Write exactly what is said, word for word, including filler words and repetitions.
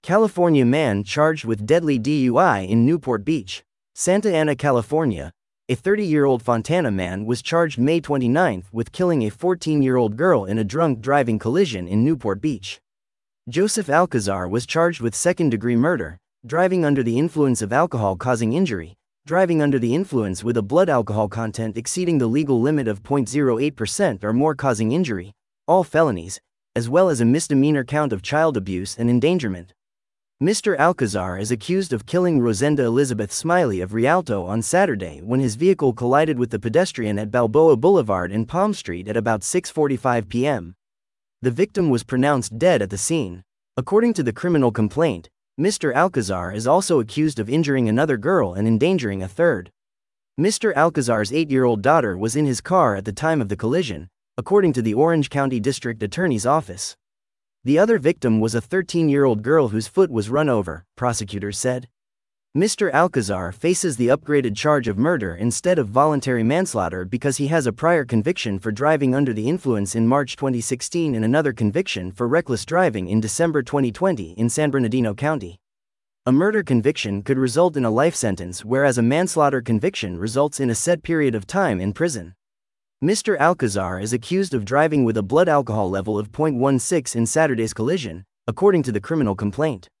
California man charged with deadly D U I in Newport Beach, Santa Ana, California. A thirty-year-old Fontana man was charged May twenty-ninth with killing a fourteen-year-old girl in a drunk driving collision in Newport Beach. Joseph Alcazar was charged with second-degree murder, driving under the influence of alcohol causing injury, driving under the influence with a blood alcohol content exceeding the legal limit of zero point zero eight percent or more causing injury, all felonies, as well as a misdemeanor count of child abuse and endangerment. Mister Alcazar is accused of killing Rosenda Elizabeth Smiley of Rialto on Saturday when his vehicle collided with the pedestrian at Balboa Boulevard and Palm Street at about six forty-five p m The victim was pronounced dead at the scene. According to the criminal complaint, Mister Alcazar is also accused of injuring another girl and endangering a third. Mister Alcazar's eight-year-old daughter was in his car at the time of the collision, according to the Orange County District Attorney's Office. The other victim was a thirteen-year-old girl whose foot was run over, prosecutors said. Mister Alcazar faces the upgraded charge of murder instead of voluntary manslaughter because he has a prior conviction for driving under the influence in March twenty sixteen and another conviction for reckless driving in December twenty twenty in San Bernardino County. A murder conviction could result in a life sentence, whereas a manslaughter conviction results in a set period of time in prison. Mister Alcazar is accused of driving with a blood alcohol level of zero point one six in Saturday's collision, according to the criminal complaint.